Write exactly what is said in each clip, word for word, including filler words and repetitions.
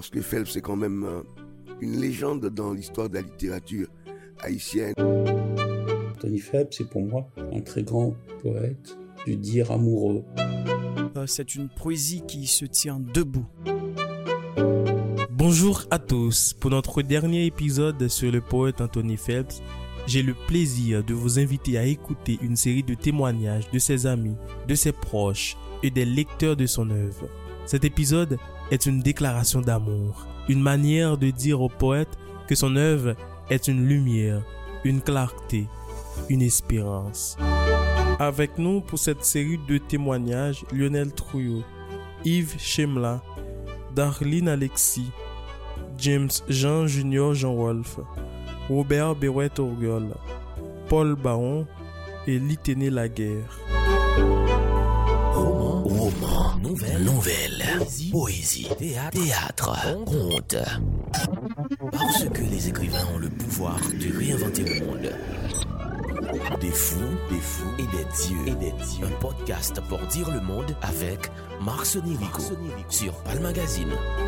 parce que Phelps c'est quand même euh, une légende dans l'histoire de la littérature haïtienne. Anthony Phelps est pour moi un très grand poète du dire amoureux. Euh, c'est une poésie qui se tient debout. Bonjour à tous. Pour notre dernier épisode sur le poète Anthony Phelps, j'ai le plaisir de vous inviter à écouter une série de témoignages de ses amis, de ses proches et des lecteurs de son œuvre. Cet épisode est une déclaration d'amour, une manière de dire au poète que son œuvre est une lumière, une clarté, une espérance. Avec nous pour cette série de témoignages, Lionel Trouillot, Yves Chemla, Darlene Alexis, James Jean Junior Jean Wolfe, Robert Berouet Orgol, Paul Baron et Liténé Laguerre. Roman, roman, nouvelle, nouvelle, poésie, poésie, théâtre, théâtre, conte. Parce que les écrivains ont le pouvoir de réinventer le monde. Des fous, des fous et des dieux, et des dieux. Un podcast pour dire le monde avec Marc Sonirico sur Pal Magazine.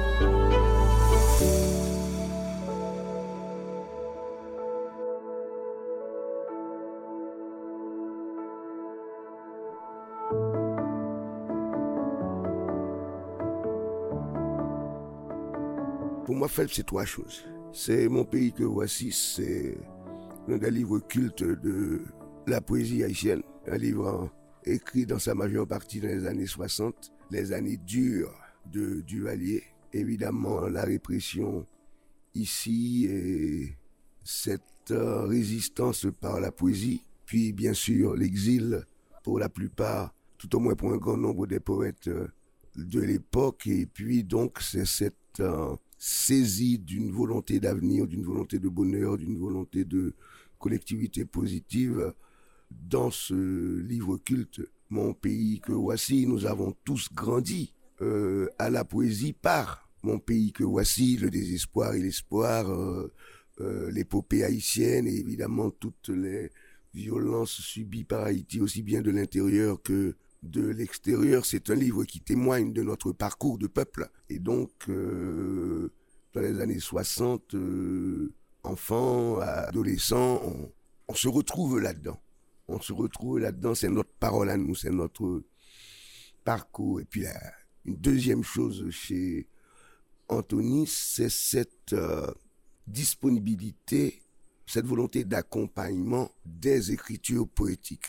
Pour moi, Phelps, c'est trois choses. C'est Mon pays que voici, c'est l'un des livres cultes de la poésie haïtienne. Un livre écrit dans sa majeure partie dans les années soixante, les années dures de Duvalier. Évidemment, la répression ici et cette résistance par la poésie. Puis, bien sûr, l'exil pour la plupart, tout au moins pour un grand nombre des poètes de l'époque. Et puis, donc, c'est cette euh, saisie d'une volonté d'avenir, d'une volonté de bonheur, d'une volonté de collectivité positive. Dans ce livre culte, Mon pays que voici, nous avons tous grandi euh, à la poésie par Mon pays que voici, le désespoir et l'espoir, euh, euh, l'épopée haïtienne et évidemment toutes les violences subies par Haïti, aussi bien de l'intérieur que de l'extérieur. C'est un livre qui témoigne de notre parcours de peuple. Et donc, euh, dans les années soixante, euh, enfants, adolescents, on, on se retrouve là-dedans. On se retrouve là-dedans, c'est notre parole à nous, c'est notre parcours. Et puis, la, une deuxième chose chez Anthony, c'est cette euh, disponibilité, cette volonté d'accompagnement des écritures poétiques.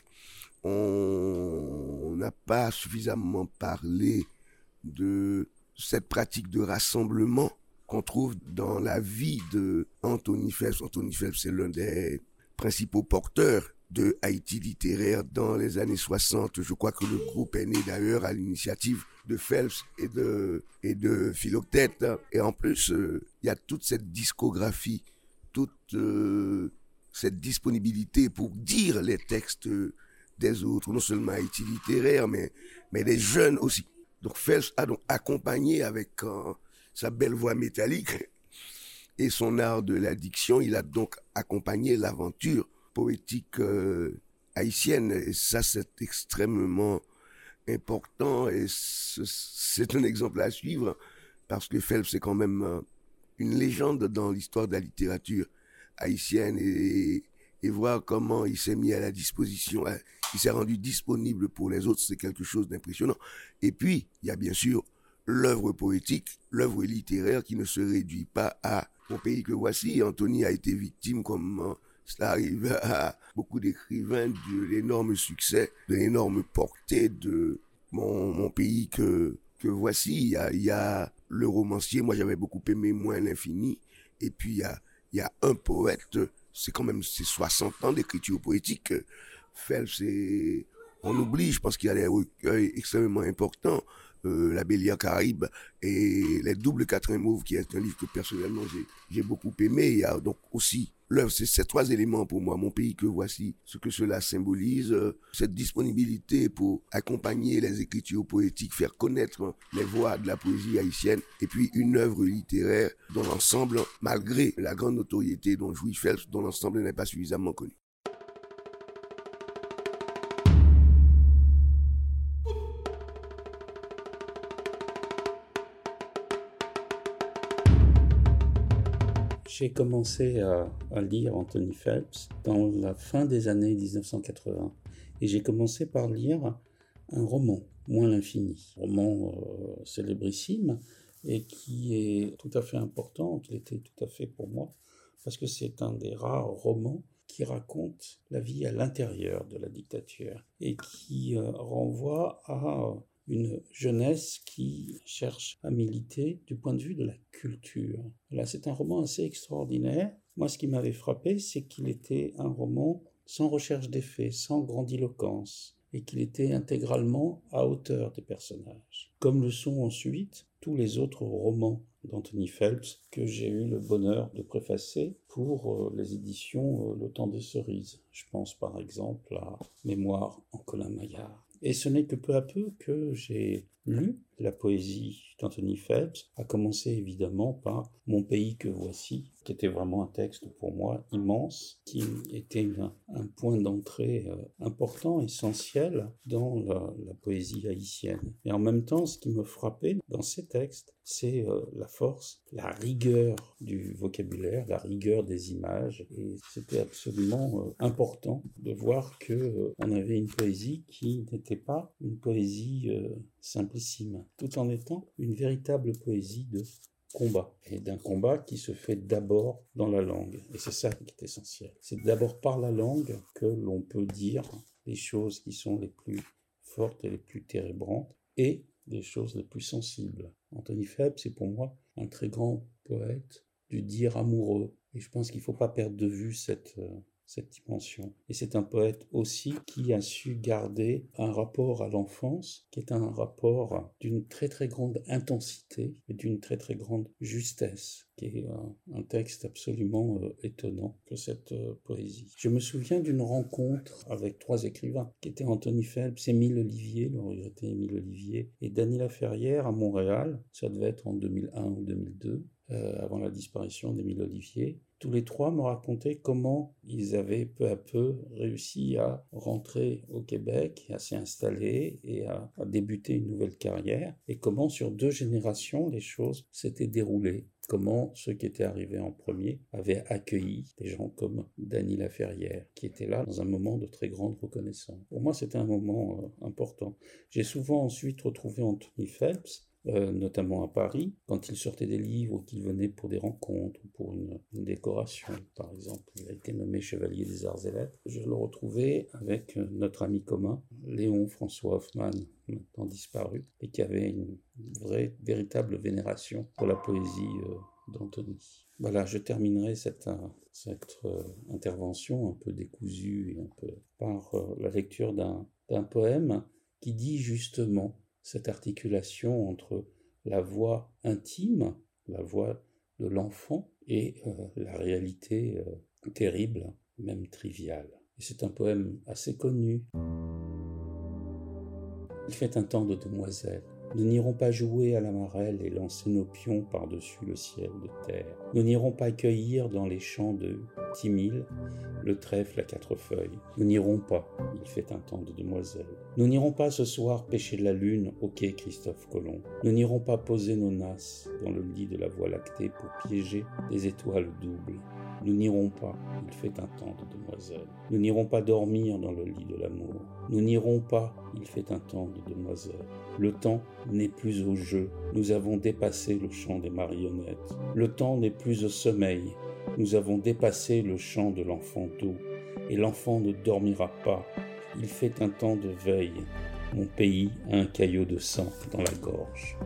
On n'a pas suffisamment parlé de cette pratique de rassemblement qu'on trouve dans la vie de Anthony Phelps. Anthony Phelps, c'est l'un des principaux porteurs de Haïti littéraire dans les années soixante. Je crois que le groupe est né d'ailleurs à l'initiative de Phelps et de, et de Philoctète. Et en plus, il euh, y a toute cette discographie, toute euh, cette disponibilité pour dire les textes des autres, non seulement Haïti littéraire, mais, mais des jeunes aussi. Donc Phelps a donc accompagné avec euh, sa belle voix métallique et son art de la diction, il a donc accompagné l'aventure poétique euh, haïtienne. Et ça, c'est extrêmement important et c'est un exemple à suivre parce que Phelps c'est quand même euh, une légende dans l'histoire de la littérature haïtienne et, et voir comment il s'est mis à la disposition, il s'est rendu disponible pour les autres, c'est quelque chose d'impressionnant. Et puis, il y a bien sûr l'œuvre poétique, l'œuvre littéraire qui ne se réduit pas à Mon pays que voici. Anthony a été victime, comme cela arrive à beaucoup d'écrivains, de l'énorme succès, de l'énorme portée de Mon, mon pays que, que voici. Il y, a, il y a le romancier, moi j'avais beaucoup aimé Moins l'infini, et puis il y a, il y a un poète, c'est quand même c'est soixante ans d'écriture poétique. Phelps, c'est, on oublie, je pense qu'il y a des recueils extrêmement importants, euh, La Bélière Caraïbe et Les Doubles Quatrains Mauves, qui est un livre que personnellement j'ai, j'ai beaucoup aimé. Il y a donc aussi l'œuvre, c'est ces trois éléments pour moi. Mon pays que voici, ce que cela symbolise, euh, cette disponibilité pour accompagner les écritures poétiques, faire connaître les voix de la poésie haïtienne, et puis une œuvre littéraire dont l'ensemble, malgré la grande notoriété dont jouit Phelps, dont l'ensemble n'est pas suffisamment connu. J'ai commencé à, à lire Anthony Phelps dans la fin des années dix-neuf cent quatre-vingts. Et j'ai commencé par lire un roman, Moins l'infini, roman euh, célébrissime et qui est tout à fait important, qui l'était tout à fait pour moi, parce que c'est un des rares romans qui raconte la vie à l'intérieur de la dictature et qui euh, renvoie à une jeunesse qui cherche à militer du point de vue de la culture. Là, c'est un roman assez extraordinaire. Moi, ce qui m'avait frappé, c'est qu'il était un roman sans recherche d'effets, sans grandiloquence, et qu'il était intégralement à hauteur des personnages, comme le sont ensuite tous les autres romans d'Anthony Phelps que j'ai eu le bonheur de préfacer pour euh, les éditions euh, Le Temps des Cerises. Je pense par exemple à Mémoires en Colin Maillard. Et ce n'est que peu à peu que j'ai lu la poésie d'Anthony Phelps, à commencer évidemment par Mon pays que voici, qui était vraiment un texte pour moi immense, qui était une, un point d'entrée euh, important, essentiel dans la, la poésie haïtienne. Et en même temps, ce qui me frappait dans ces textes, c'est euh, la force, la rigueur du vocabulaire, la rigueur des images. Et c'était absolument euh, important de voir que euh, on avait une poésie qui n'était pas une poésie euh, simplissime, tout en étant une véritable poésie de combat, et d'un combat qui se fait d'abord dans la langue. Et c'est ça qui est essentiel. C'est d'abord par la langue que l'on peut dire les choses qui sont les plus fortes et les plus térébrantes, et les choses les plus sensibles. Anthony Phelps est pour moi un très grand poète du dire amoureux, et je pense qu'il ne faut pas perdre de vue cette... Euh, cette dimension. Et c'est un poète aussi qui a su garder un rapport à l'enfance qui est un rapport d'une très très grande intensité et d'une très très grande justesse, qui est un, un texte absolument euh, étonnant que cette euh, poésie. Je me souviens d'une rencontre avec trois écrivains qui étaient Anthony Phelps, Émile Ollivier, le regretté Émile Ollivier, et Dany Laferrière à Montréal. Ça devait être en deux mille un ou deux mille deux, euh, avant la disparition d'Émile Ollivier. Tous les trois me racontaient comment ils avaient peu à peu réussi à rentrer au Québec, à s'y installer et à, à débuter une nouvelle carrière, et comment sur deux générations les choses s'étaient déroulées. Comment ceux qui étaient arrivés en premier avaient accueilli des gens comme Dany Laferrière, qui était là dans un moment de très grande reconnaissance. Pour moi, c'était un moment euh, important. J'ai souvent ensuite retrouvé Anthony Phelps, Euh, notamment à Paris, quand il sortait des livres ou qu'il venait pour des rencontres ou pour une, une décoration. Par exemple, il a été nommé chevalier des arts et lettres. Je le retrouvais avec notre ami commun, Léon François Hoffmann, maintenant disparu, et qui avait une vraie, véritable vénération pour la poésie euh, d'Anthony. Voilà, je terminerai cette, euh, cette euh, intervention un peu décousue et un peu par euh, la lecture d'un, d'un poème qui dit justement cette articulation entre la voix intime, la voix de l'enfant, et euh, la réalité euh, terrible, même triviale. Et c'est un poème assez connu. Il fait un temps de demoiselle. Nous n'irons pas jouer à la marelle et lancer nos pions par-dessus le ciel de terre. Nous n'irons pas cueillir dans les champs de Timil le trèfle à quatre feuilles. Nous n'irons pas, il fait un temps de demoiselle. Nous n'irons pas ce soir pêcher la lune au quai Christophe Colomb. Nous n'irons pas poser nos nasses dans le lit de la Voie lactée pour piéger des étoiles doubles. Nous n'irons pas, il fait un temps de demoiselle. Nous n'irons pas dormir dans le lit de l'amour. Nous n'irons pas, il fait un temps de demoiselle. Le temps n'est plus au jeu, nous avons dépassé le champ des marionnettes. Le temps n'est plus au sommeil, nous avons dépassé le champ de l'enfant d'eau. Et l'enfant ne dormira pas, il fait un temps de veille. Mon pays a un caillot de sang dans la gorge.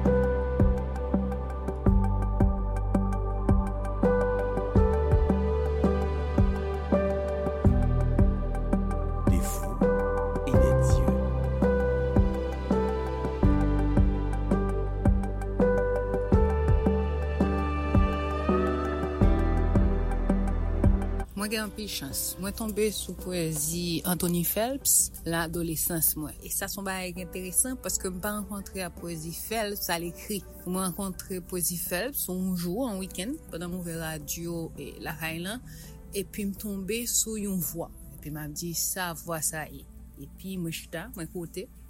Moi j'ai un peu de chance. Moi tombé sous poésie Anthony Phelps, l'adolescence moi. Et ça son bail intéressant parce que m'pas rencontré à poésie Phelps à l'écrit. Moi rencontré poésie Phelps un jour en week-end pendant mon radio et la Highland et puis me tomber sous une voix. Et puis m'a dit ça voix ça est. Et puis moi j'étais moi côté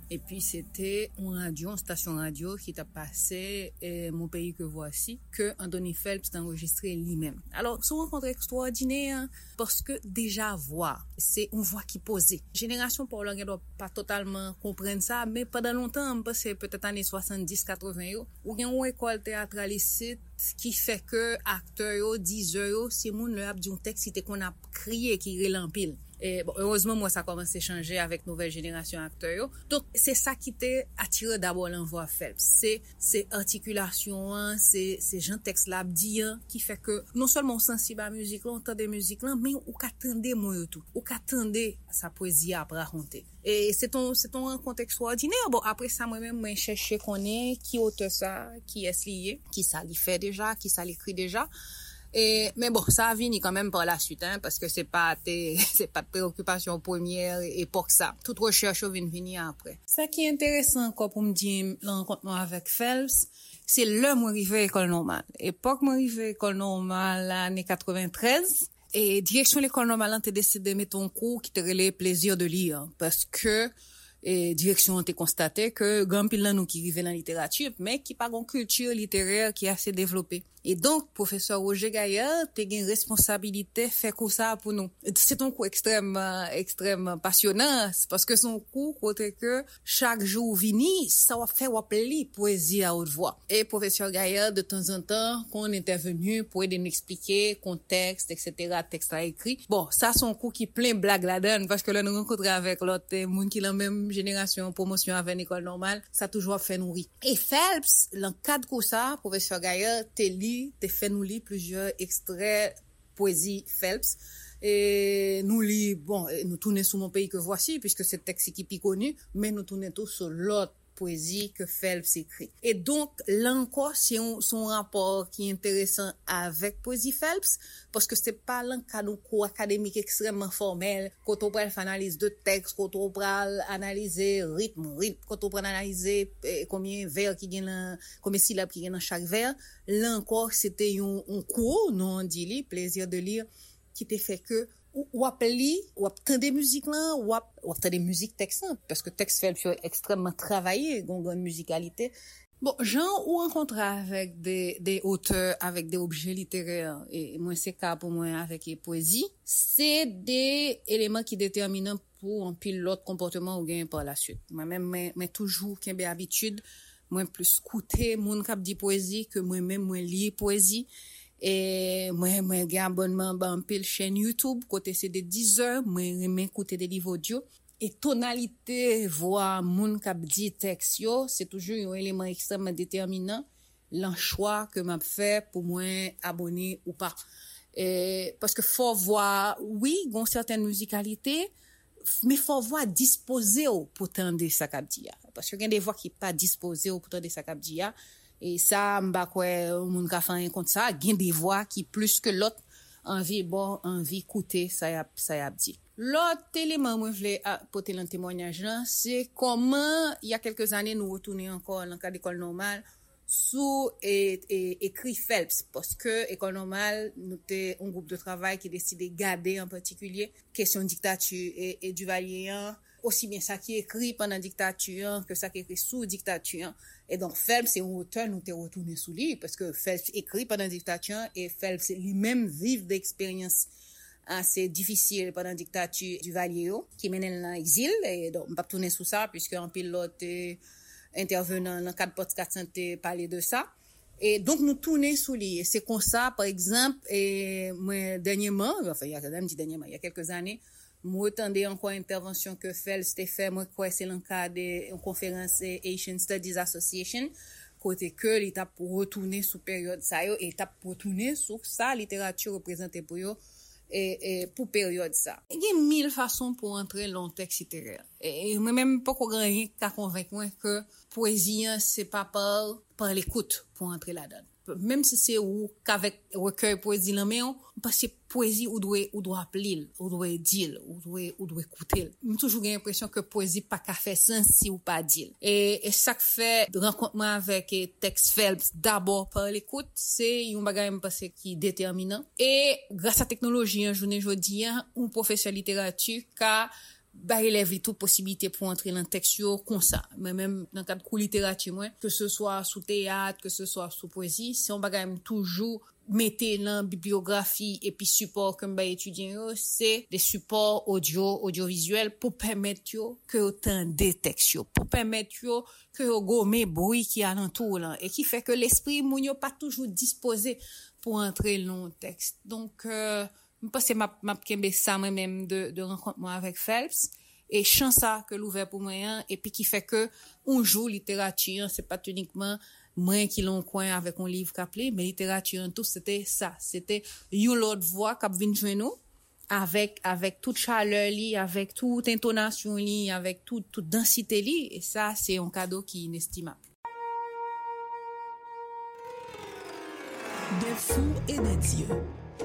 Et puis, c'était une radio, une station radio qui t'a passé eh, Mon pays que voici, que Anthony Phelps t'a enregistré lui-même. Alors, c'est une rencontre extraordinaire parce que déjà voix, c'est une voix qui posait. Génération pour l'anglais doit pas totalement comprendre ça, mais pendant longtemps, parce que peut-être années soixante-dix quatre-vingts, ou il y a une école théâtrale ici qui fait que acteurs, diseurs, c'est moun le ap di un texte qui qu'on a crié qui relempile. Et bon, heureusement, moi, ça commence à changer avec nouvelle génération acteurs. Donc, c'est ça qui t'a attiré d'abord l'envoi Phelps. C'est, c'est articulation, hein, c'est, c'est Jean texte là, dit, hein, qui fait que, non seulement on sensible à la musique, là, on entend des musiques là, mais on qu'attendait, moi, tout. On qu'attendait sa poésie à raconter. Et c'est ton, c'est ton rencontre extraordinaire. Bon, après ça, moi-même, moi, chercher qu'on est, qui auteur ça, qui est lié, qui ça l'y fait déjà, qui ça l'écrit déjà. Et, mais bon, ça a venu quand même par la suite, hein, parce que c'est pas tes, c'est pas de préoccupation première époque ça. Toute recherche vient venir après. Ça qui est intéressant encore pour me dire, le rencontre avec Phelps, c'est le moi arrivé à l'école normale. Époque moi arrivé à l'école normale, l'année quatre-vingt-treize. Et direction l'école normale, t'es décidé de mettre un cours qui te relève plaisir de lire. Parce que, et direction t'es constaté que grand pile nous qui arrivait dans la littérature mais qui pas une culture littéraire qui est assez développée. Et donc professeur Roger Gaillard t'es une responsabilité faire cours ça pour nous. C'est un cours extrêmement extrêmement passionnant parce que son cours côté que chaque jour vini ça va faire appeler poésie à haute voix. Et professeur Gaillard de temps en temps qu'on intervenu pour aider nous expliquer contexte et cetera texte à écrit. Bon, ça son cours qui plein blague là-dedans parce que là nous rencontrer avec l'autre monde qui la même génération promotion avec l'école normale, ça toujours fait nourrir. Et Phelps, dans le cadre de ça, professeur Gaillard te lit, te fait nous lire plusieurs extraits poésie Phelps. Et nous lit, bon, nous tournons sur Mon pays que voici, puisque c'est texte qui est connu, mais nous tournons tous sur l'autre poésie que Phelps écrit. Et donc, là encore, c'est un, son rapport qui est intéressant avec poésie Phelps, parce que c'est pas un cadre cours académique extrêmement formel, quand on prend l'analyse de texte, quand on prend analyser rythme, rythme, quand on prend analyser eh, combien de vers qui gagnent, combien de syllabes qui gagnent dans chaque vers. Là encore, c'était un, un cours, non, on dit, plaisir de lire, qui t'a fait que ou appeli ou attendre des musiques là ou attendre des musiques texte parce que texte fait extrêmement travaillé une grande musicalité. Bon, Jean ou rencontre avec des des auteurs avec des objets littéraires et moi c'est cas pour moi avec les poésie, c'est des éléments qui déterminent pour un pilote comportement ou gain par la suite. Moi même mais, mais toujours qu'un habitude moi plus écouter mon cap dit poésie que moi même moi lire poésie. Et moi moi j'ai abonnement ban pile chaîne YouTube côté c'est des dix heures moi j'aime écouter des livres audio et tonalité voix moun k'ap di texte yo c'est toujours un élément extrêmement déterminant l'en choix que m'a fait pour moi abonner ou pas. Et parce que faut voir oui gon certaine musicalité mais faut voir disposer pour tendre ça k'ap di parce que il y a des voix qui pas disposées pour tendre ça k'ap di. Et ça m'ba quoi moun ka fait compte ça gain des voix qui plus que l'autre envie bon envie écouter ça y a ça y a dit. L'autre élément moi je voulais apporter un témoignage là c'est comment il y a quelques années nous retourner encore dans cadre d'école normale sous et, et écrit Phelps parce que école normale nous était un groupe de travail qui décidait garder en particulier question dictature et, et Duvalier aussi bien ça qui écrit pendant dictature que ça qui écrit sous dictature. Et donc Phelps c'est un auteur nous t'es retourné sous lui parce que Phelps écrit pendant dictature et Phelps lui-même vivre d'expérience assez difficile pendant dictature du Duvalier qui menait dans l'exil et donc on va tourner sous ça puisque un pilote intervenant dans cadre podcast santé parler de ça et donc nous tourner sous lui. C'est comme ça par exemple et moi dernièrement enfin il y a quand même dit dernièrement il y a quelques années moi attendais encore intervention que Phelps t'ai fait moi quoi c'est dans cadre d'une conférence Asian Studies Association côté que l'état pour retourner sous période ça yo et étape pour retourner sur ça littérature représentée pour yo et, et pour période ça il y a mille façons pour entrer dans le texte littéraire et moi même pas qu'on rien qu'à convaincre moi que poésie c'est pas par par l'écoute pour entrer là-dedans même si c'est ou qu'avec recueil poésie là mais parce que poésie ou doit ou doit appeler ou doit dire ou doit ou doit écouter j'ai toujours l'impression que poésie pas qu'à faire sens si ou pas dire et et chaque fait rencontre avec texte Phelps d'abord par l'écoute c'est un bagage me pense qui déterminant et grâce à technologie en journée jodi un professeur littérature qu'a bah élève toute possibilité pour entrer dans le texte comme ça. Mais même dans le cadre de littérature, moi, que ce soit sous théâtre, que ce soit sous poésie, si on bagaille toujours mettez dans bibliographie et puis support comme bah étudiant, c'est des supports audio, audiovisuels pour permettre yo que autant des textes, pour permettre yo que yo gommer bruit qui alentour là et qui fait que l'esprit moun yo pas toujours disposé pour entrer dans le texte. Donc euh, je pense que m'a m'a kembe ça moi même de de rencontre moi avec Phelps et chance ça que l'ouvert pour moi et puis qui fait que on joue littérature, c'est pas uniquement moi qui l'on coin avec un livre qu'appelé mais littérature en tout c'était ça, c'était une l'autre voix qui vient joindre nous avec avec toute chaleur li, avec toute intonation li, avec toute toute densité li et ça c'est un cadeau qui est inestimable. Des fous et des dieux.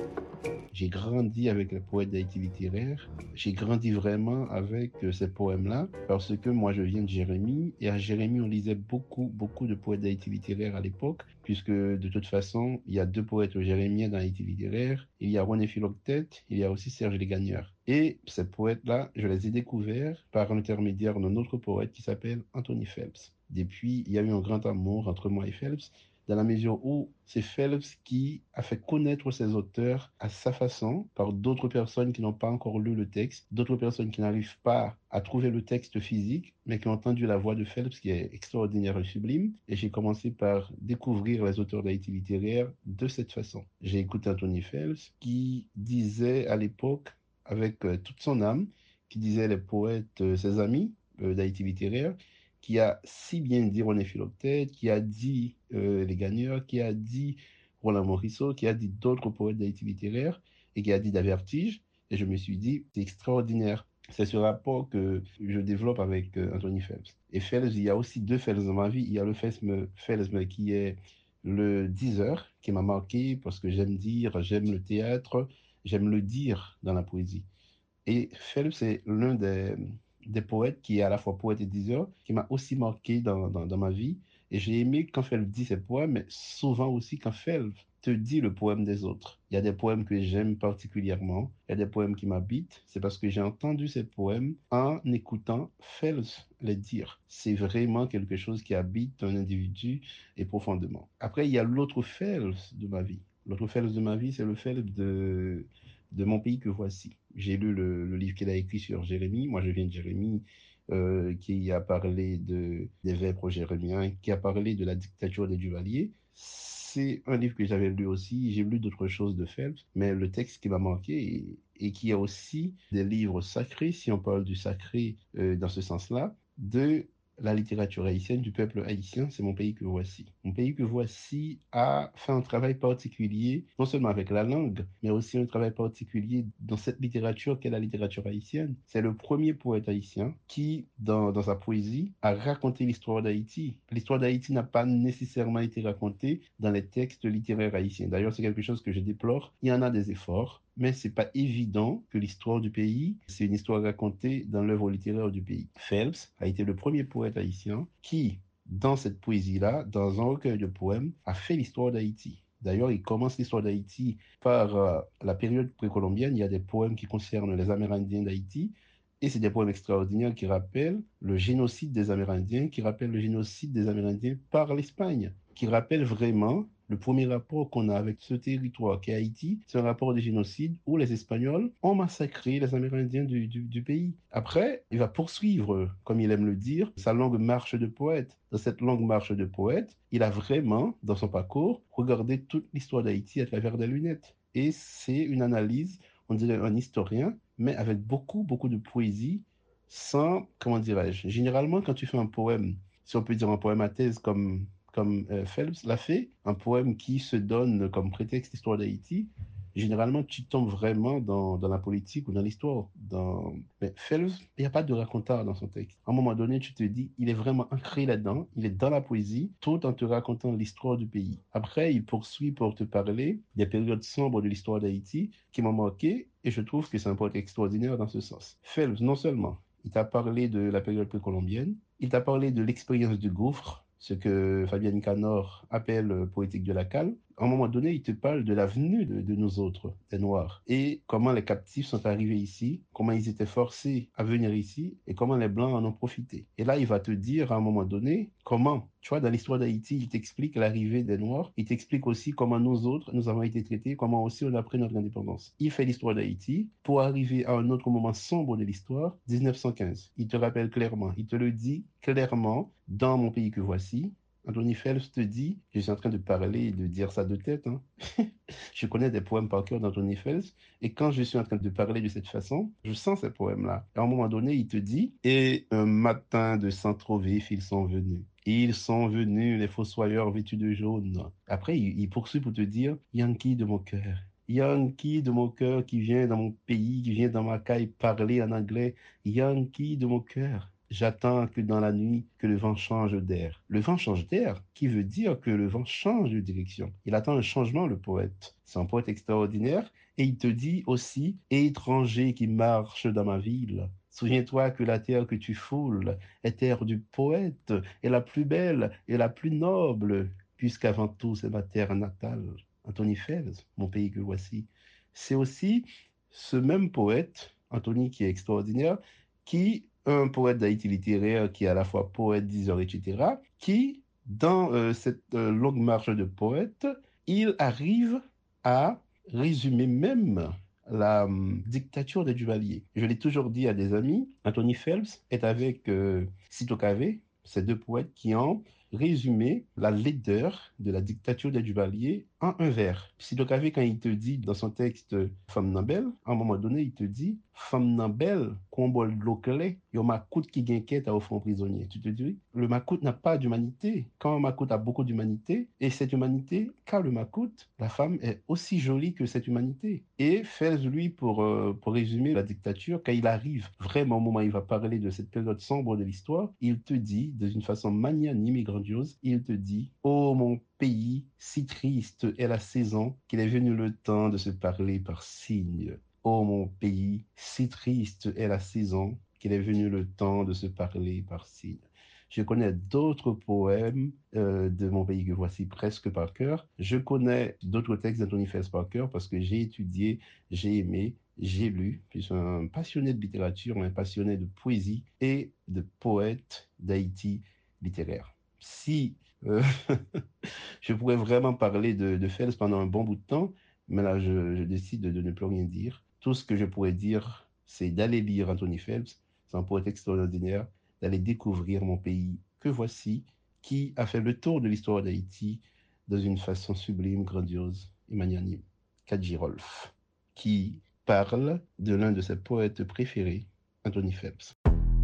J'ai grandi avec les poètes d'Haïti littéraire. J'ai grandi vraiment avec euh, ces poèmes-là parce que moi, je viens de Jérémie et à Jérémie, on lisait beaucoup, beaucoup de poètes d'Haïti littéraire à l'époque puisque de toute façon, il y a deux poètes jérémiens dans Haïti littéraire. Il y a René Philoctète, il y a aussi Serge Légagneur. Et ces poètes-là, je les ai découverts par l'intermédiaire d'un autre poète qui s'appelle Anthony Phelps. Depuis, il y a eu un grand amour entre moi et Phelps, dans la mesure où c'est Phelps qui a fait connaître ses auteurs à sa façon par d'autres personnes qui n'ont pas encore lu le texte, d'autres personnes qui n'arrivent pas à trouver le texte physique, mais qui ont entendu la voix de Phelps qui est extraordinaire et sublime. Et j'ai commencé par découvrir les auteurs d'Haïti littéraire de cette façon. J'ai écouté Anthony Phelps qui disait à l'époque, avec euh, toute son âme, qui disait les poètes, euh, ses amis euh, d'Haïti littéraire, qui a si bien dit René Philoctète, qui a dit euh, Légagneur, qui a dit Roland Morisseau, qui a dit d'autres poètes d'Haïti littéraire, et qui a dit Davertige. Et je me suis dit, c'est extraordinaire. C'est ce rapport que je développe avec euh, Anthony Phelps. Et Phelps, il y a aussi deux Phelps dans ma vie. Il y a le Phelps, Phelps qui est le diseur, qui m'a marqué parce que j'aime dire, j'aime le théâtre, j'aime le dire dans la poésie. Et Phelps, c'est l'un des... des poètes qui est à la fois poète et diseur, qui m'a aussi marqué dans, dans, dans ma vie. Et j'ai aimé quand Phelps dit ses poèmes, mais souvent aussi quand Phelps te dit le poème des autres. Il y a des poèmes que j'aime particulièrement, il y a des poèmes qui m'habitent, c'est parce que j'ai entendu ces poèmes en écoutant Phelps les dire. C'est vraiment quelque chose qui habite un individu et profondément. Après, il y a l'autre Phelps de ma vie. L'autre Phelps de ma vie, c'est le Phelps de... de Mon pays que voici. J'ai lu le, le livre qu'il a écrit sur Jérémie. Moi, je viens de Jérémie, euh, qui a parlé de, des vêpres jérémiens, qui a parlé de la dictature des Duvaliers. C'est un livre que j'avais lu aussi. J'ai lu d'autres choses de Phelps, mais le texte qui m'a marqué et, et qui a aussi des livres sacrés, si on parle du sacré euh, dans ce sens-là, de la littérature haïtienne, du peuple haïtien, c'est Mon pays que voici. Mon pays que voici a fait un travail particulier, non seulement avec la langue, mais aussi un travail particulier dans cette littérature qu'est la littérature haïtienne. C'est le premier poète haïtien qui, dans, dans sa poésie, a raconté l'histoire d'Haïti. L'histoire d'Haïti n'a pas nécessairement été racontée dans les textes littéraires haïtiens. D'ailleurs, c'est quelque chose que je déplore. Il y en a des efforts, mais c'est pas évident que l'histoire du pays, c'est une histoire racontée dans l'œuvre littéraire du pays. Phelps a été le premier poète haïtien qui, dans cette poésie-là, dans un recueil de poèmes, a fait l'histoire d'Haïti. D'ailleurs, il commence l'histoire d'Haïti par euh, la période précolombienne. Il y a des poèmes qui concernent les Amérindiens d'Haïti, et c'est des poèmes extraordinaires qui rappellent le génocide des Amérindiens, qui rappellent le génocide des Amérindiens par l'Espagne, qui rappellent vraiment le premier rapport qu'on a avec ce territoire qu'est Haïti, c'est un rapport de génocide où les Espagnols ont massacré les Amérindiens du, du, du pays. Après, il va poursuivre, comme il aime le dire, sa longue marche de poète. Dans cette longue marche de poète, il a vraiment, dans son parcours, regardé toute l'histoire d'Haïti à travers des lunettes. Et c'est une analyse, on dirait un historien, mais avec beaucoup, beaucoup de poésie, sans, comment dirais-je, généralement quand tu fais un poème, si on peut dire un poème à thèse comme... comme euh, Phelps l'a fait, un poème qui se donne comme prétexte l'histoire d'Haïti, généralement tu tombes vraiment dans, dans la politique ou dans l'histoire. Dans... Mais Phelps, il n'y a pas de raconteur dans son texte. À un moment donné, tu te dis, il est vraiment ancré là-dedans, il est dans la poésie, tout en te racontant l'histoire du pays. Après, il poursuit pour te parler des périodes sombres de l'histoire d'Haïti qui m'ont marqué, et je trouve que c'est un poète extraordinaire dans ce sens. Phelps, non seulement, il t'a parlé de la période précolombienne, il t'a parlé de l'expérience du gouffre, ce que Fabienne Canor appelle poétique de la cale, À un moment donné, il te parle de la venue de, de nous autres, des Noirs, et comment les captifs sont arrivés ici, comment ils étaient forcés à venir ici, et comment les Blancs en ont profité. Et là, il va te dire à un moment donné comment, tu vois, dans l'histoire d'Haïti, il t'explique l'arrivée des Noirs, il t'explique aussi comment nous autres, nous avons été traités, comment aussi on a pris notre indépendance. Il fait l'histoire d'Haïti pour arriver à un autre moment sombre de l'histoire, dix-neuf cent quinze. Il te rappelle clairement, il te le dit clairement, dans Mon pays que voici, Anthony Phelps te dit, je suis en train de parler et de dire ça de tête, hein. Je connais des poèmes par cœur d'Anthony Phelps, et quand je suis en train de parler de cette façon, je sens ces poèmes-là. À un moment donné, il te dit, et un matin de Saint-Trovif, ils sont venus. Ils sont venus, les fossoyeurs vêtus de jaune. Après, il, il poursuit pour te dire, Yankee de mon cœur. Yankee de mon cœur qui vient dans mon pays, qui vient dans ma caille parler en anglais. Yankee de mon cœur. J'attends que dans la nuit, que le vent change d'air. Le vent change d'air, qui veut dire que le vent change de direction. Il attend un changement, le poète. C'est un poète extraordinaire. Et il te dit aussi, étranger qui marche dans ma ville, souviens-toi que la terre que tu foules est terre du poète, est la plus belle et la plus noble, puisqu'avant tout c'est ma terre natale. Anthony Phelps, Mon pays que voici. C'est aussi ce même poète, Anthony qui est extraordinaire, qui un poète d'Haïti littéraire qui est à la fois poète, diseur, et cetera, qui, dans euh, cette euh, longue marche de poète, il arrive à résumer même la um, dictature des Duvalier. Je l'ai toujours dit à des amis, Anthony Phelps est avec euh, Cito Cavé, ces deux poètes qui ont résumé la laideur de la dictature des Duvalier en un vers. Cito Cavé, quand il te dit dans son texte « Femme nan belle », à un moment donné, il te dit « Femme nan belle, qu'on bol de l'eau clé, yon macoute qui guinquette à offrir prisonnier ». Tu te dis, le macoute n'a pas d'humanité. Quand un macoute a beaucoup d'humanité, et cette humanité, qu'a le macoute, la femme est aussi jolie que cette humanité. Et Phelps, lui, pour, euh, pour résumer la dictature, quand il arrive vraiment au moment où il va parler de cette période sombre de l'histoire, il te dit, d'une façon magnanime et grandiose, il te dit « Oh mon pays, si triste est la saison qu'il est venu le temps de se parler par signes. Oh mon pays, si triste est la saison qu'il est venu le temps de se parler par signes. » Je connais d'autres poèmes euh, de Mon pays que voici presque par cœur. Je connais d'autres textes d'Anthony Phelps par cœur parce que j'ai étudié, j'ai aimé, j'ai lu. Je suis un passionné de littérature, un passionné de poésie et de poète d'Haïti littéraire. Si euh, je pourrais vraiment parler de, de Phelps pendant un bon bout de temps, mais là, je, je décide de, de ne plus rien dire. Tout ce que je pourrais dire, c'est d'aller lire Anthony Phelps. C'est un poète extraordinaire, d'aller découvrir Mon pays que voici, qui a fait le tour de l'histoire d'Haïti dans une façon sublime, grandiose et magnanime. Kadji Rolf, qui parle de l'un de ses poètes préférés, Anthony Phelps.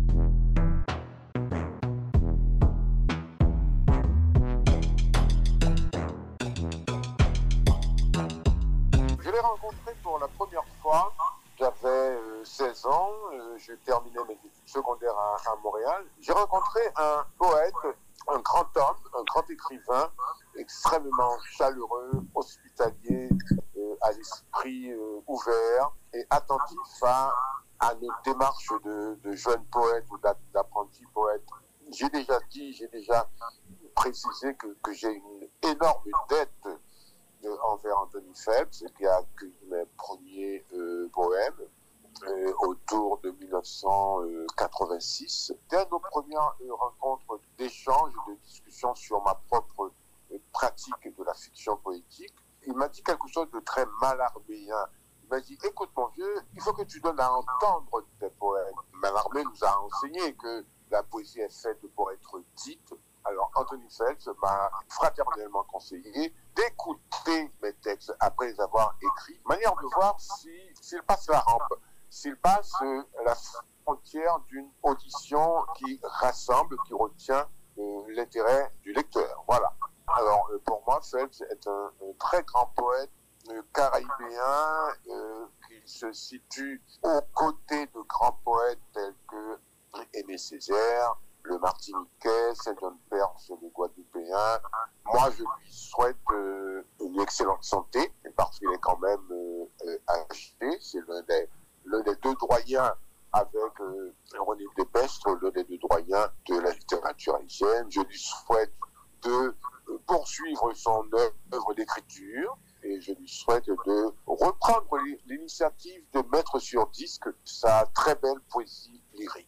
Je l'ai rencontré pour la première fois. J'avais euh, seize ans, euh, je terminais mes études secondaires à, à Montréal. J'ai rencontré un poète, un grand homme, un grand écrivain, extrêmement chaleureux, hospitalier, euh, à l'esprit euh, ouvert et attentif à, à nos démarches de, de jeunes poètes ou d'apprentis poètes. J'ai déjà dit, j'ai déjà précisé que, que j'ai une énorme dette De, envers Anthony Phelps, qui a accueilli mes premiers euh, poèmes euh, autour de mille neuf cent quatre-vingt-six. Dès nos premières euh, rencontres d'échanges, de discussions sur ma propre euh, pratique de la fiction poétique, il m'a dit quelque chose de très malarméen. Il m'a dit, écoute mon vieux, il faut que tu donnes à entendre tes poèmes. Mallarmé nous a enseigné que la poésie est faite pour être dite. Alors, Anthony Phelps m'a fraternellement conseillé d'écouter mes textes après les avoir écrits, manière de voir si, s'il passe la rampe, s'il passe euh, la frontière d'une audition qui rassemble, qui retient euh, l'intérêt du lecteur. Voilà. Alors, euh, pour moi, Phelps est un, un très grand poète euh, caraïbéen euh, qui se situe aux côtés de grands poètes tels que Aimé Césaire, le Martiniquais, Saint-Jean-de-Perse, le Guadeloupéen. Moi, je lui souhaite euh, une excellente santé, parce qu'il est quand même euh, euh, âgé. C'est l'un des, l'un des deux doyens avec euh, René Dépestre, l'un des deux doyens de la littérature haïtienne. Je lui souhaite de, euh, pour poursuivre son œuvre d'écriture. Et je lui souhaite de reprendre l'initiative de mettre sur disque sa très belle poésie lyrique.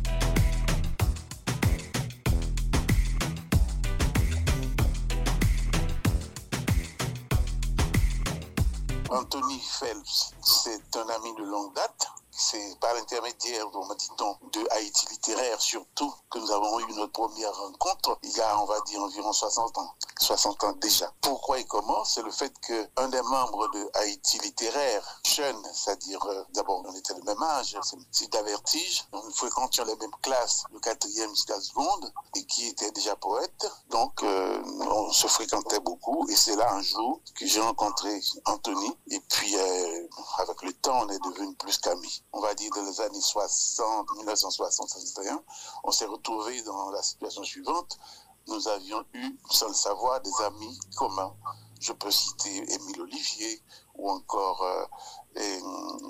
Anthony Phelps, c'est un ami de longue date. C'est par l'intermédiaire, dit-on, de Haïti littéraire surtout que nous avons eu notre première rencontre il y a, on va dire, environ soixante ans. soixante ans déjà. Pourquoi et comment? C'est le fait qu'un des membres de Haïti littéraire, jeune, c'est-à-dire euh, d'abord on était le même âge, c'est d'Avertige, nous fréquentions les mêmes classes, le quatrième jusqu'à seconde, et qui était déjà poète. Donc euh, on se fréquentait beaucoup et c'est là un jour que j'ai rencontré Anthony et puis euh, avec le temps on est devenu plus qu'amis. On va dire dans les années soixante, mille neuf cent soixante, soixante et un, on s'est retrouvés dans la situation suivante. Nous avions eu, sans le savoir, des amis communs. Je peux citer Émile Olivier, ou encore euh, et,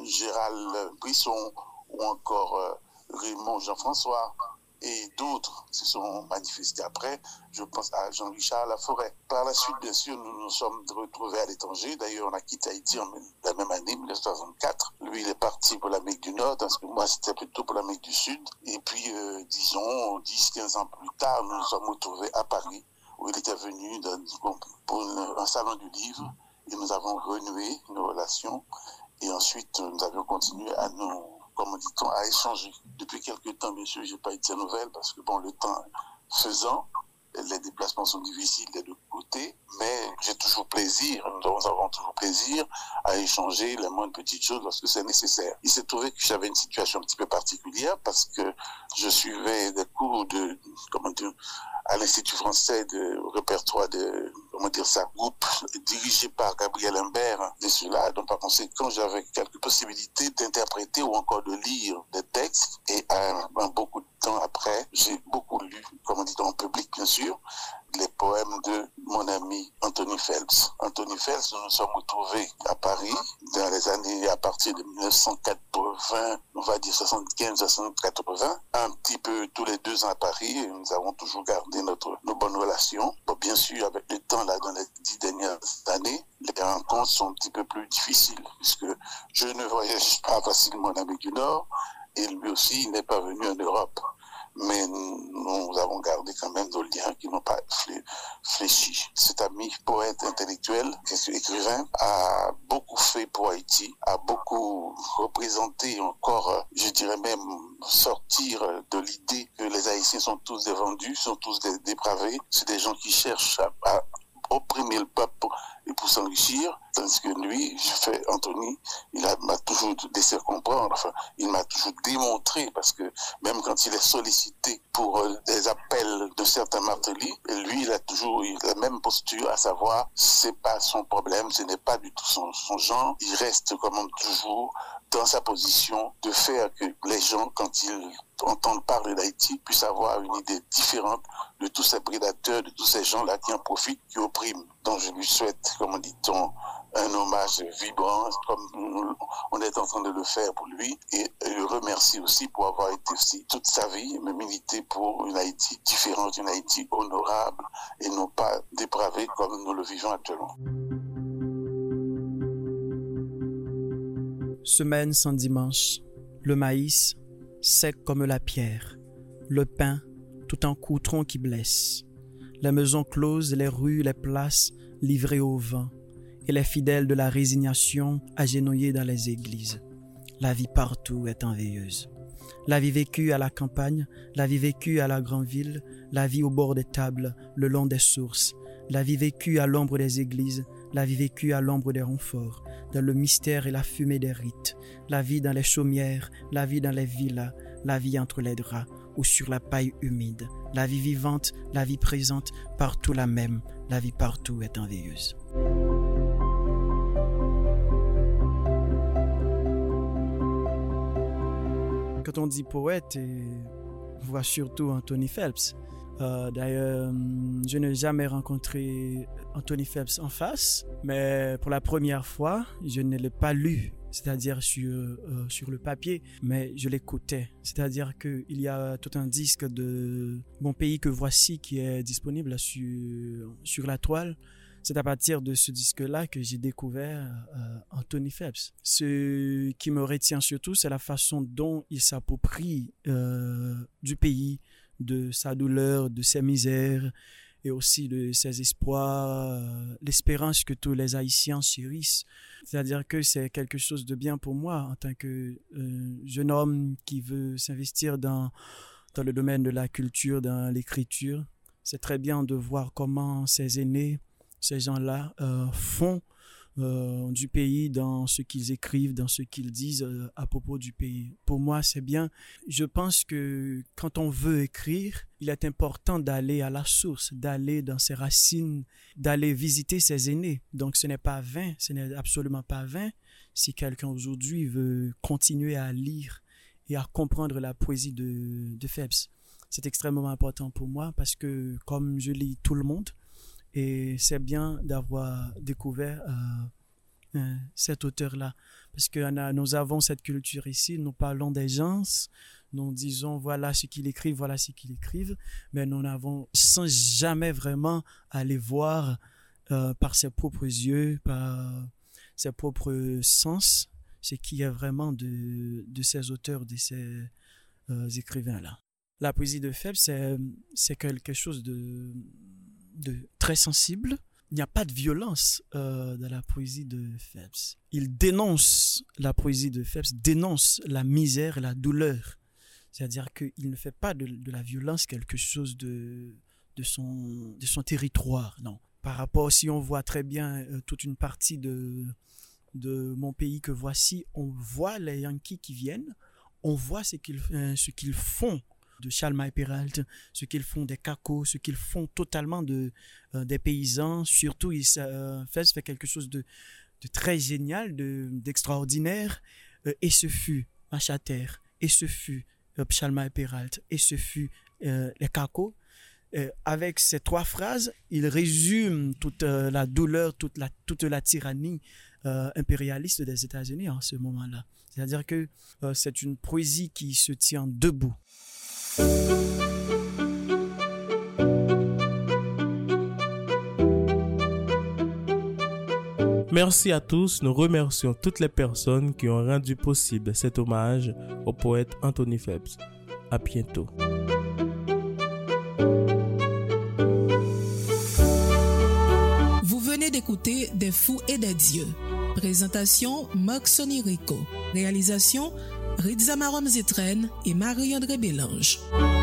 Gérald Brisson, ou encore euh, Raymond Jean-François, et d'autres se sont manifestés après. Je pense à Jean-Richard Laforêt. Par la suite, bien sûr, nous nous sommes retrouvés à l'étranger. D'ailleurs, on a quitté Haïti en la même année, mille neuf cent soixante-quatre. Lui, il est parti pour l'Amérique du Nord, parce que moi, c'était plutôt pour l'Amérique du Sud. Et puis, euh, disons, dix à quinze ans plus tard, nous nous sommes retrouvés à Paris, où il était venu dans, pour une, un salon du livre. Et nous avons renoué nos relations. Et ensuite, nous avions continué à nous... comme dit-on, à échanger. Depuis quelques temps, bien sûr, je n'ai pas eu de ces nouvelles parce que, bon, le temps faisant, les déplacements sont difficiles des deux côtés, mais j'ai toujours plaisir, nous avons toujours plaisir à échanger les moindres petites choses lorsque c'est nécessaire. Il s'est trouvé que j'avais une situation un petit peu particulière parce que je suivais des cours de, comment dire, à l'Institut français de répertoire de, comment dire ça, groupe dirigé par Gabriel Imbert et cela. Donc, par conséquent, j'avais quelques possibilités d'interpréter ou encore de lire des textes et un, un beaucoup de temps après, j'ai beaucoup lu, comme on dit en public, bien sûr, les poèmes de mon ami Anthony Phelps. Anthony Phelps, nous nous sommes retrouvés à Paris dans les années à partir de mille neuf cent quatre-vingts, on va dire soixante-quinze à quatre-vingts, un petit peu tous les deux ans à Paris, et nous avons toujours gardé notre, nos bonnes relations. Bon, bien sûr, avec le temps, là, dans les dix dernières années, les rencontres sont un petit peu plus difficiles, puisque je ne voyage pas facilement en Amérique du Nord, et lui aussi, il n'est pas venu en Europe. Mais nous, nous avons gardé quand même nos liens qui n'ont pas flé, fléchi. Cet ami poète intellectuel, écrivain, a beaucoup fait pour Haïti, a beaucoup représenté encore, je dirais même, sortir de l'idée que les Haïtiens sont tous des vendus, sont tous des dépravés. C'est des gens qui cherchent à, à opprimer le peuple et pour s'enrichir, tandis que lui, je fais Anthony, il a, m'a toujours laissé comprendre, enfin, il m'a toujours démontré, parce que même quand il est sollicité pour euh, des appels de certains martelis, lui, il a toujours eu la même posture, à savoir, c'est pas son problème, ce n'est pas du tout son, son genre, il reste quand même toujours dans sa position de faire que les gens, quand ils entendent parler d'Haïti, puissent avoir une idée différente de tous ces prédateurs, de tous ces gens-là qui en profitent, qui oppriment. Donc je lui souhaite, comment dit-on, un hommage vibrant, comme on est en train de le faire pour lui, et je le remercie aussi pour avoir été aussi toute sa vie, me militer pour une Haïti différente, une Haïti honorable, et non pas dépravée comme nous le vivons actuellement. Semaine sans dimanche, le maïs, sec comme la pierre, le pain, tout un coutron qui blesse, les maisons closes, les rues, les places, livrées au vent, et les fidèles de la résignation agenouillés dans les églises. La vie partout est enveilleuse. La vie vécue à la campagne, la vie vécue à la grande ville, la vie au bord des tables, le long des sources, la vie vécue à l'ombre des églises, la vie vécue à l'ombre des renforts, dans le mystère et la fumée des rites, la vie dans les chaumières, la vie dans les villas, la vie entre les draps ou sur la paille humide, la vie vivante, la vie présente, partout la même, la vie partout est enveilleuse. Quand on dit poète, on voit surtout Anthony Phelps. Euh, d'ailleurs, je n'ai jamais rencontré Anthony Phelps en face, mais pour la première fois, je ne l'ai pas lu, c'est-à-dire sur, euh, sur le papier, mais je l'écoutais. C'est-à-dire qu'il y a tout un disque de Mon pays que voici qui est disponible sur, sur la toile. C'est à partir de ce disque-là que j'ai découvert euh, Anthony Phelps. Ce qui me retient surtout, c'est la façon dont il s'approprie euh, du pays, de sa douleur, de ses misères et aussi de ses espoirs, euh, l'espérance que tous les Haïtiens chérissent. C'est-à-dire que c'est quelque chose de bien pour moi en tant que euh, jeune homme qui veut s'investir dans, dans le domaine de la culture, dans l'écriture. C'est très bien de voir comment ces aînés, ces gens-là euh, font euh, du pays dans ce qu'ils écrivent, dans ce qu'ils disent euh, à propos du pays. Pour moi, c'est bien. Je pense que quand on veut écrire, il est important d'aller à la source, d'aller dans ses racines, d'aller visiter ses aînés. Donc, ce n'est pas vain, ce n'est absolument pas vain si quelqu'un aujourd'hui veut continuer à lire et à comprendre la poésie de, de Phelps. C'est extrêmement important pour moi parce que, comme je lis tout le monde, et c'est bien d'avoir découvert euh, euh, cet auteur-là. Parce que a, nous avons cette culture ici, nous parlons des gens, nous disons voilà ce qu'il écrit, voilà ce qu'il écrive, mais nous n'avons sans jamais vraiment aller voir euh, par ses propres yeux, par ses propres sens, ce qui est vraiment de, de ces auteurs, de ces euh, écrivains-là. La poésie de Phelps, c'est, c'est quelque chose de... de très sensible. Il n'y a pas de violence euh, dans la poésie de Phelps. Il dénonce, la poésie de Phelps dénonce la misère et la douleur. C'est-à-dire qu'il ne fait pas de, de la violence quelque chose de, de, son, de son territoire, non. Par rapport, si on voit très bien euh, toute une partie de, de Mon pays que voici, on voit les Yankees qui viennent, on voit ce qu'ils, euh, ce qu'ils font de Chalma et Peralt, ce qu'ils font des cacos, ce qu'ils font totalement de, euh, des paysans. Surtout, il euh, Phelps fait quelque chose de, de très génial, de, d'extraordinaire. Euh, et ce fut Machater, et ce fut euh, Chalma et Peralt, et ce fut euh, les cacos. Euh, avec ces trois phrases, il résume toute euh, la douleur, toute la, toute la tyrannie euh, impérialiste des États-Unis en ce moment-là. C'est-à-dire que euh, c'est une poésie qui se tient debout. Merci à tous. Nous remercions toutes les personnes qui ont rendu possible cet hommage au poète Anthony Phelps. À bientôt. Vous venez d'écouter Des Fous et des Dieux. Présentation Marc Sonirico. Réalisation Rizza Marom Zitren et Marie-André Bélange.